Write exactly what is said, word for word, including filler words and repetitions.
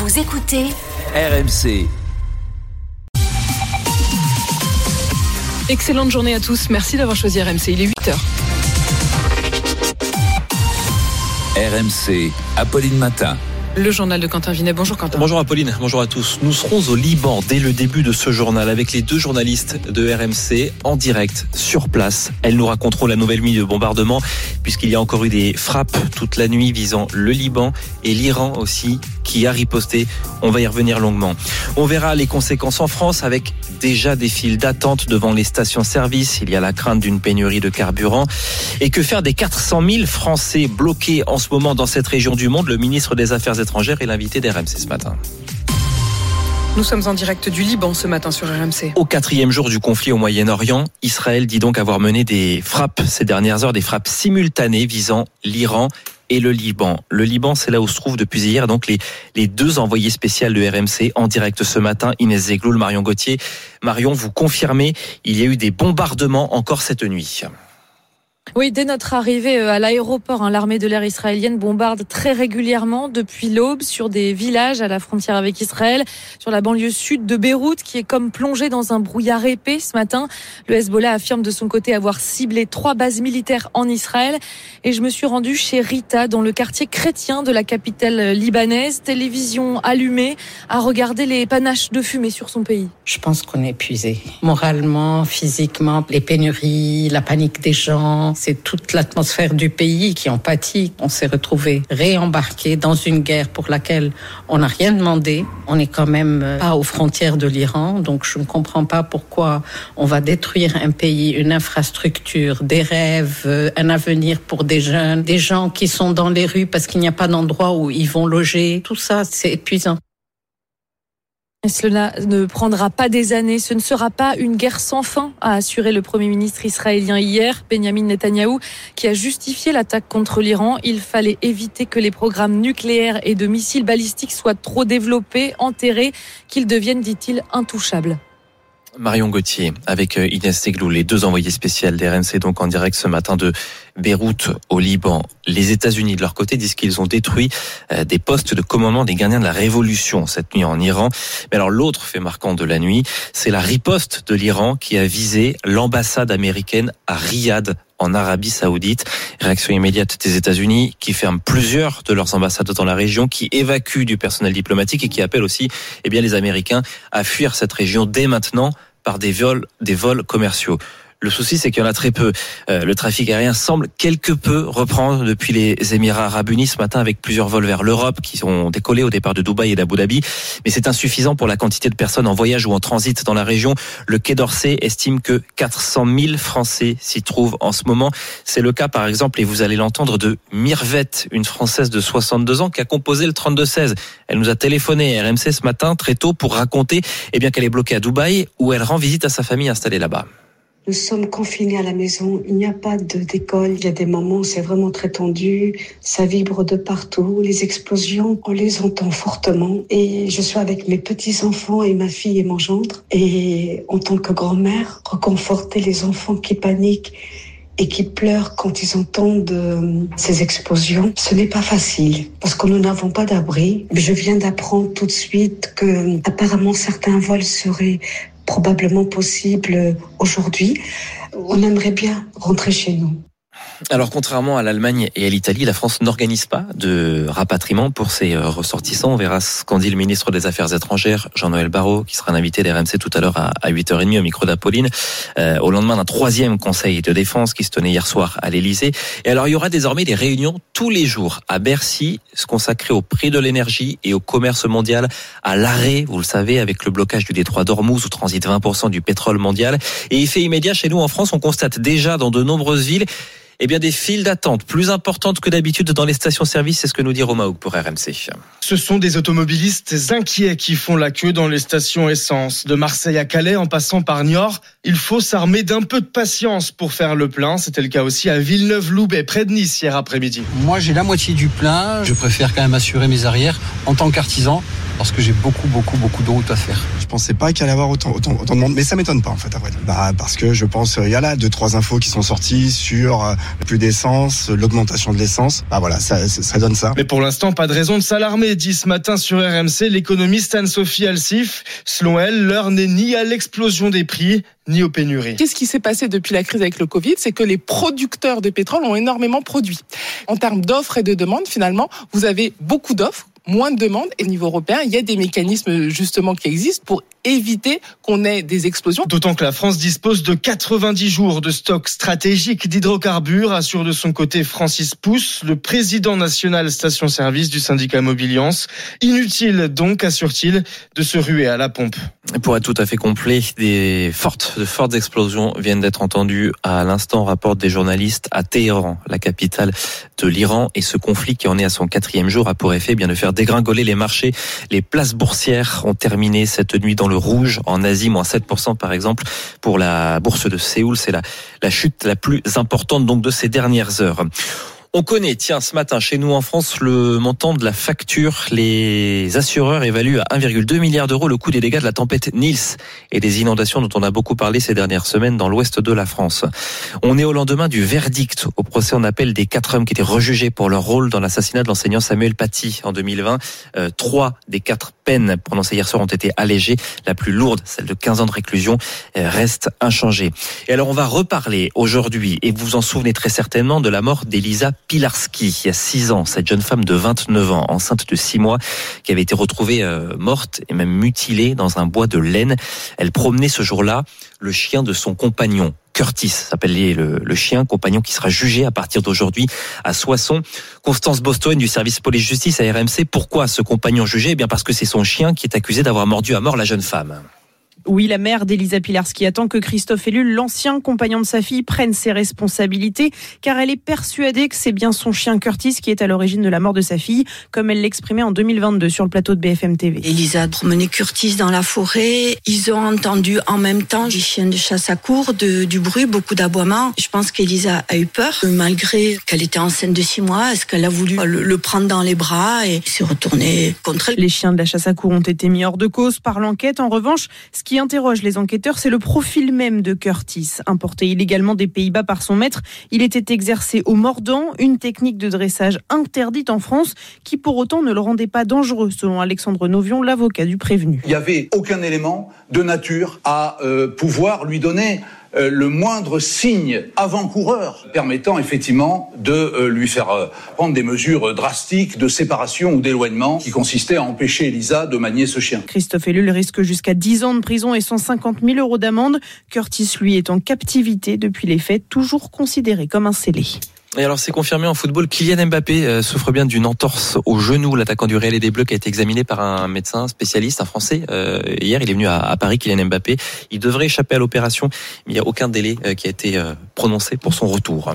Vous écoutez R M C. Excellente journée à tous. Merci d'avoir choisi R M C. Il est huit heures. R M C, Apolline Matin. Le journal de Quentin Vinet. Bonjour Quentin. Bonjour Apolline, bonjour à tous. Nous serons au Liban dès le début de ce journal avec les deux journalistes de R M C en direct sur place. Elles nous raconteront la nouvelle nuit de bombardement puisqu'il y a encore eu des frappes toute la nuit visant le Liban et l'Iran aussi qui a riposté. On va y revenir longuement. On verra les conséquences en France avec déjà des files d'attente devant les stations-service. Il y a la crainte d'une pénurie de carburant. Et que faire des quatre cent mille Français bloqués en ce moment dans cette région du monde? Le ministre des Affaires étrangères est l'invité d'R M C ce matin. Nous sommes en direct du Liban ce matin sur R M C. Au quatrième jour du conflit au Moyen-Orient, Israël dit donc avoir mené des frappes ces dernières heures, des frappes simultanées visant l'Iran et le Liban. Le Liban, c'est là où se trouvent depuis hier donc les, les deux envoyés spéciaux de R M C en direct ce matin, Inès Zegloul, Marion Gauthier. Marion, vous confirmez, il y a eu des bombardements encore cette nuit. Oui, dès notre arrivée à l'aéroport, hein, l'armée de l'air israélienne bombarde très régulièrement depuis l'aube sur des villages à la frontière avec Israël, sur la banlieue sud de Beyrouth, qui est comme plongée dans un brouillard épais ce matin. Le Hezbollah affirme de son côté avoir ciblé trois bases militaires en Israël. Et je me suis rendue chez Rita, dans le quartier chrétien de la capitale libanaise, télévision allumée, à regarder les panaches de fumée sur son pays. Je pense qu'on est épuisé, moralement, physiquement, les pénuries, la panique des gens. C'est toute l'atmosphère du pays qui en pâtit. On s'est retrouvés réembarqués dans une guerre pour laquelle on n'a rien demandé. On n'est quand même pas aux frontières de l'Iran, donc je ne comprends pas pourquoi on va détruire un pays, une infrastructure, des rêves, un avenir pour des jeunes, des gens qui sont dans les rues parce qu'il n'y a pas d'endroit où ils vont loger. Tout ça, c'est épuisant. Et cela ne prendra pas des années, ce ne sera pas une guerre sans fin, a assuré le Premier ministre israélien hier, Benjamin Netanyahou, qui a justifié l'attaque contre l'Iran. Il fallait éviter que les programmes nucléaires et de missiles balistiques soient trop développés, enterrés, qu'ils deviennent, dit-il, intouchables. Marion Gauthier avec Inès Zegloul, les deux envoyés spéciaux d'R M C donc en direct ce matin de Beyrouth au Liban. Les États-Unis de leur côté disent qu'ils ont détruit des postes de commandement des gardiens de la Révolution cette nuit en Iran. Mais alors l'autre fait marquant de la nuit, c'est la riposte de l'Iran qui a visé l'ambassade américaine à Riyad en Arabie Saoudite. Réaction immédiate des États-Unis qui ferment plusieurs de leurs ambassades dans la région, qui évacuent du personnel diplomatique et qui appellent aussi eh bien, les Américains à fuir cette région dès maintenant par des vols, des vols commerciaux. Le souci, c'est qu'il y en a très peu. Euh, le trafic aérien semble quelque peu reprendre depuis les Émirats Arabes Unis ce matin avec plusieurs vols vers l'Europe qui sont décollés au départ de Dubaï et d'Abu Dhabi. Mais c'est insuffisant pour la quantité de personnes en voyage ou en transit dans la région. Le Quai d'Orsay estime que quatre cent mille Français s'y trouvent en ce moment. C'est le cas, par exemple, et vous allez l'entendre, de Mirvette, une Française de soixante-deux ans qui a composé le trente-deux seize. Elle nous a téléphoné à R M C ce matin très tôt pour raconter eh bien, qu'elle est bloquée à Dubaï où elle rend visite à sa famille installée là-bas. Nous sommes confinés à la maison, il n'y a pas de, d'école, il y a des moments où c'est vraiment très tendu, ça vibre de partout, les explosions, on les entend fortement. Et je suis avec mes petits-enfants et ma fille et mon gendre. Et en tant que grand-mère, reconforter les enfants qui paniquent et qui pleurent quand ils entendent euh, ces explosions, ce n'est pas facile, parce que nous n'avons pas d'abri. Je viens d'apprendre tout de suite que apparemment certains vols seraient probablement possible aujourd'hui. On aimerait bien rentrer chez nous. Alors, contrairement à l'Allemagne et à l'Italie, la France n'organise pas de rapatriement pour ses ressortissants. On verra ce qu'en dit le ministre des Affaires étrangères, Jean-Noël Barrot, qui sera un invité d'R M C tout à l'heure à huit heures trente au micro d'Apolline, euh, au lendemain d'un troisième conseil de défense qui se tenait hier soir à l'Élysée. Et alors, il y aura désormais des réunions tous les jours à Bercy, consacrées au prix de l'énergie et au commerce mondial, à l'arrêt, vous le savez, avec le blocage du détroit d'Ormuz où transite vingt pour cent du pétrole mondial. Et effet immédiat, chez nous en France, on constate déjà dans de nombreuses villes eh bien des files d'attente plus importantes que d'habitude dans les stations-service, c'est ce que nous dit Romain Houck pour R M C. Ce sont des automobilistes inquiets qui font la queue dans les stations essence. De Marseille à Calais en passant par Niort, il faut s'armer d'un peu de patience pour faire le plein. C'était le cas aussi à Villeneuve-Loubet, près de Nice, hier après-midi. Moi, j'ai la moitié du plein. Je préfère quand même assurer mes arrières en tant qu'artisan parce que j'ai beaucoup, beaucoup, beaucoup de route à faire. Je pensais pas qu'il allait y avoir autant, autant, autant de monde, mais ça m'étonne pas en fait. Après. Bah, parce que je pense il y a là deux trois infos qui sont sorties sur euh, le plus d'essence, l'augmentation de l'essence. Bah voilà, ça, ça, ça donne ça. Mais pour l'instant, pas de raison de s'alarmer, dit ce matin sur R M C l'économiste Anne-Sophie Alsif. Selon elle, l'heure n'est ni à l'explosion des prix, ni aux pénuries. Qu'est-ce qui s'est passé depuis la crise avec le Covid ? C'est que les producteurs de pétrole ont énormément produit. En termes d'offres et de demandes, finalement, vous avez beaucoup d'offres, moins de demandes. Et au niveau européen, il y a des mécanismes justement qui existent pour éviter qu'on ait des explosions. D'autant que la France dispose de quatre-vingt-dix jours de stock stratégique d'hydrocarbures, assure de son côté Francis Pousse, le président national station-service du syndicat Mobiliance. Inutile donc, assure-t-il, de se ruer à la pompe. Pour être tout à fait complet, des fortes, de fortes explosions viennent d'être entendues à l'instant, rapportent des journalistes à Téhéran, la capitale de l'Iran. Et ce conflit qui en est à son quatrième jour a pour effet bien de faire dégringoler les marchés. Les places boursières ont terminé cette nuit dans le rouge. En Asie, moins sept pour cent par exemple. Pour la bourse de Séoul, c'est la, la chute la plus importante donc de ces dernières heures. On connaît, tiens, ce matin, chez nous en France, le montant de la facture. Les assureurs évaluent à un virgule deux milliard d'euros le coût des dégâts de la tempête Nils et des inondations dont on a beaucoup parlé ces dernières semaines dans l'ouest de la France. On est au lendemain du verdict au procès en appel des quatre hommes qui étaient rejugés pour leur rôle dans l'assassinat de l'enseignant Samuel Paty en deux mille vingt. Euh, trois des quatre peines prononcées hier soir ont été allégées. La plus lourde, celle de quinze ans de réclusion, reste inchangée. Et alors, on va reparler aujourd'hui, et vous vous en souvenez très certainement, de la mort d'Elisa Pilarski, il y a six ans, cette jeune femme de vingt-neuf ans, enceinte de six mois, qui avait été retrouvée euh, morte et même mutilée dans un bois de laine. Elle promenait ce jour-là le chien de son compagnon. Curtis s'appelle le, le chien, compagnon qui sera jugé à partir d'aujourd'hui à Soissons. Constance Bostoen du service police-justice à R M C. Pourquoi ce compagnon jugé ? Eh bien parce que c'est son chien qui est accusé d'avoir mordu à mort la jeune femme. Oui, la mère d'Elisa Pilarski attend que Christophe Ellul, l'ancien compagnon de sa fille, prenne ses responsabilités, car elle est persuadée que c'est bien son chien Curtis qui est à l'origine de la mort de sa fille, comme elle l'exprimait en deux mille vingt-deux sur le plateau de B F M T V. Elisa promenait Curtis dans la forêt. Ils ont entendu en même temps des chiens de chasse à court, de, du bruit, beaucoup d'aboiements. Je pense qu'Elisa a eu peur, malgré qu'elle était enceinte de six mois. Est-ce qu'elle a voulu le, le prendre dans les bras et s'est retournée contre elle ? Les chiens de la chasse à court ont été mis hors de cause par l'enquête. En revanche, ce qui interroge les enquêteurs, c'est le profil même de Curtis. Importé illégalement des Pays-Bas par son maître, il était exercé au mordant, une technique de dressage interdite en France, qui pour autant ne le rendait pas dangereux, selon Alexandre Novion, l'avocat du prévenu. Il n'y avait aucun élément de nature à euh, pouvoir lui donner Euh, le moindre signe avant-coureur permettant effectivement de euh, lui faire euh, prendre des mesures drastiques de séparation ou d'éloignement qui consistaient à empêcher Elisa de manier ce chien. Christophe Ellul risque jusqu'à dix ans de prison et cent cinquante mille euros d'amende. Curtis, lui, est en captivité depuis les faits, toujours considéré comme un scellé. Et alors, c'est confirmé en football, Kylian Mbappé euh, souffre bien d'une entorse au genou. L'attaquant du Real et des Bleus qui a été examiné par un médecin spécialiste, un Français. Euh, hier, il est venu à, à Paris, Kylian Mbappé. Il devrait échapper à l'opération, mais il n'y a aucun délai euh, qui a été euh, prononcé pour son retour.